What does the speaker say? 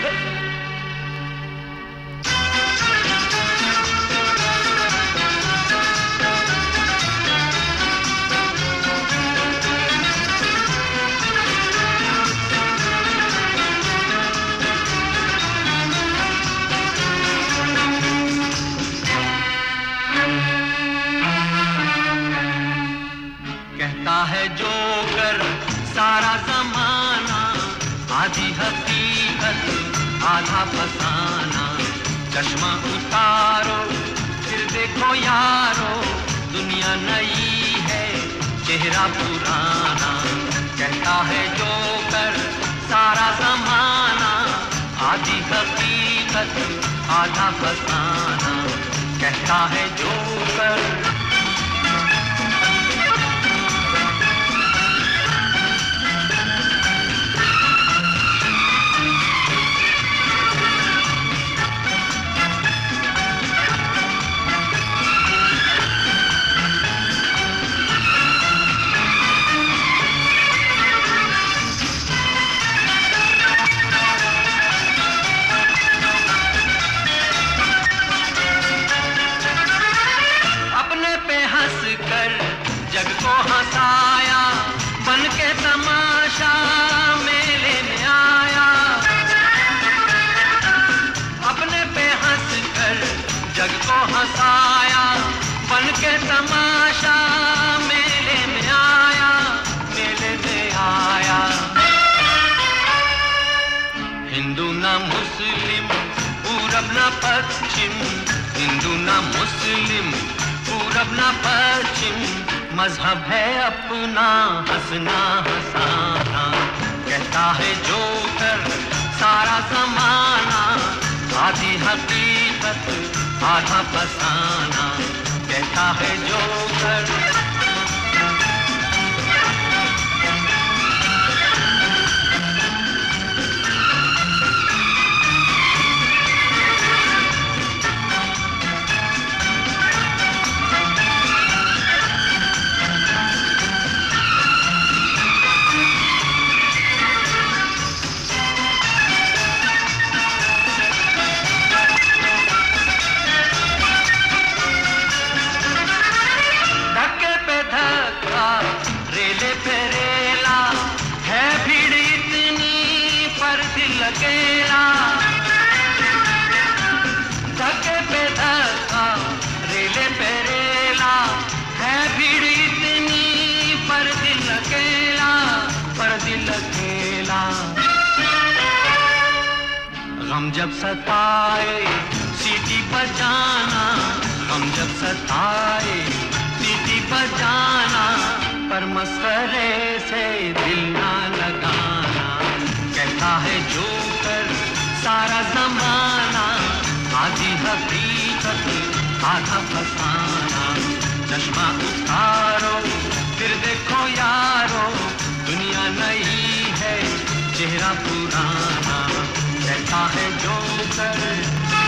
कहता है जोकर सारा जमाना, आधी हकीकत आधा फसाना। चश्मा उतारो फिर देखो यारो, दुनिया नई है चेहरा पुराना। कहता है जोकर सारा जमाना, आधी हकीकत आधा फसाना। कहता है जोकर। जग को हंसाया बन के तमाशा मेले में आया। अपने पे हंस कर जग को हंसाया बन के तमाशा मेले में आया, मेले में आया। हिंदू ना मुस्लिम पूरब ना पश्चिम, हिंदू ना मुस्लिम पूरब ना पश्चिम। मजहब है अपना हंसना हंसाना। कहता है जोकर सारा जमाना, आधी हकीकत आधा फसाना। कहता है जोकर। रेले पे रेला है भीड़ इतनी पर दिल अकेला। धक्के पे धक्का रेले पे रेला है भीड़ इतनी पर दिल अकेला, पर दिल अकेला। गम जब सताए सीटी बजाना, गम जब सताए सीटी बजाना। पर मस्करे से दिल ना लगाना। कहता है जोकर सारा जमाना, आधी हकीकत आधा फसाना। चश्मा उतारो फिर देखो यारो, दुनिया नई है चेहरा पुराना। कहता है जोकर।